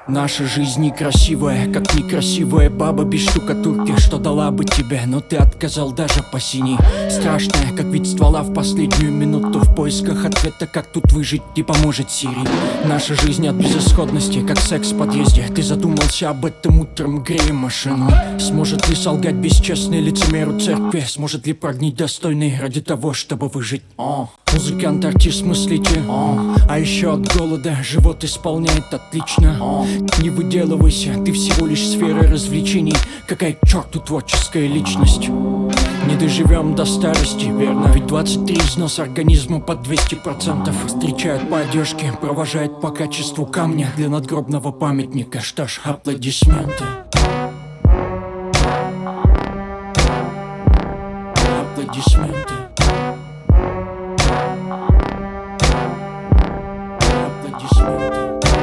Наша жизнь некрасивая, как некрасивая баба без штукатурки, что дала бы тебе, но ты отказал даже по синей. Страшная, как вид ствола в последнюю минуту, в поисках ответа, как тут выжить, не поможет Сирии. Наша жизнь от безысходности, как секс в подъезде. Ты задумался об этом утром, грея машину. Сможет ли солгать бесчестный лицемеру церкви? Сможет ли прогнить достойный ради того, чтобы выжить? Музыкант, артист, мыслитель. А еще от голода живот исполняет отлично. Не выделывайся, ты всего лишь сфера развлечений. Какая к черту творческая личность? Не доживем до старости, верно? Ведь 23 износ организма под 200%. Встречают по одежке, провожают по качеству камня для надгробного памятника. Что ж, аплодисменты. Аплодисменты. Аплодисменты.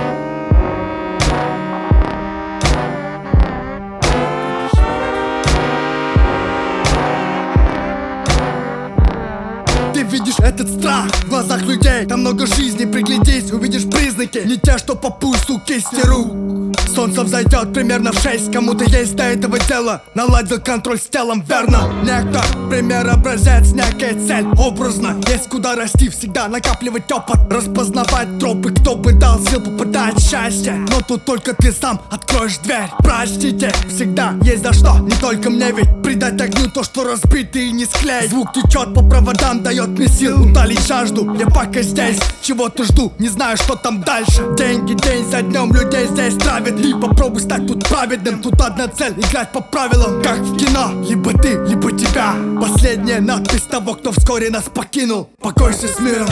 Ты видишь этот страх в глазах людей, там много жизни, приглядись, увидишь признаки. Не те, что по пульсу кисти рук. Солнце взойдет примерно в 6, кому-то есть до этого дела. Наладил контроль с телом, верно? Некто, пример, образец, некая цель, образно. Есть куда расти, всегда накапливать опыт, распознавать тропы, кто бы дал сил попадать в счастье. Но тут только ты сам откроешь дверь. Простите, всегда есть за что, не только мне ведь. Придать огню то, что разбито и не склеить. Звук течет по проводам, дает мне сил утолить жажду. Я пока здесь, чего-то жду, не знаю, что там дальше. Деньги день за днем людей здесь травят. И попробуй стать тут праведным. Тут одна цель, играть по правилам, как в кино. Либо ты, либо тебя. Последняя надпись того, кто вскоре нас покинул. Покойся с миром.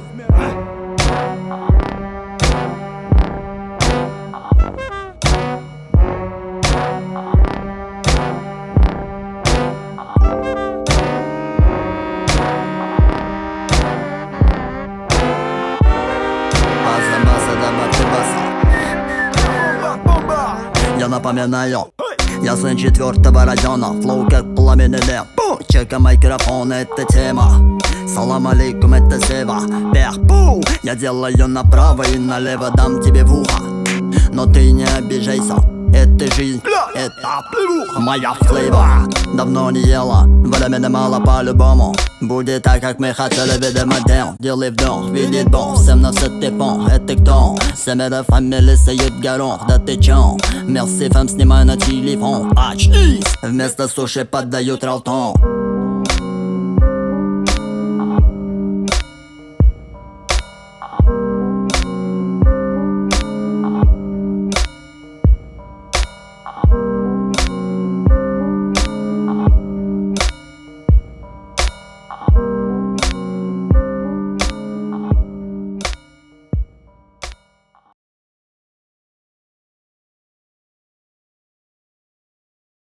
Я напоминаю, я сын 4-го района, флоу как пламенный дым. Чека микрофон, это тема. Салам алейкум, это Сева. Пех-пу, я делаю направо и налево, дам тебе в ухо. Но ты не обижайся, это жизнь, это моя флейва. Давно не ела, времени мало по-любому. Будет так, как мы хотели, видимо, дел. Делай вдох, видит Бог, всем на сетифон. Это кто? Семеро фамилий сают горох, да ты чё? Мерси, фэм, снимай на телефон. Очнись! Вместо суши поддают ралтон.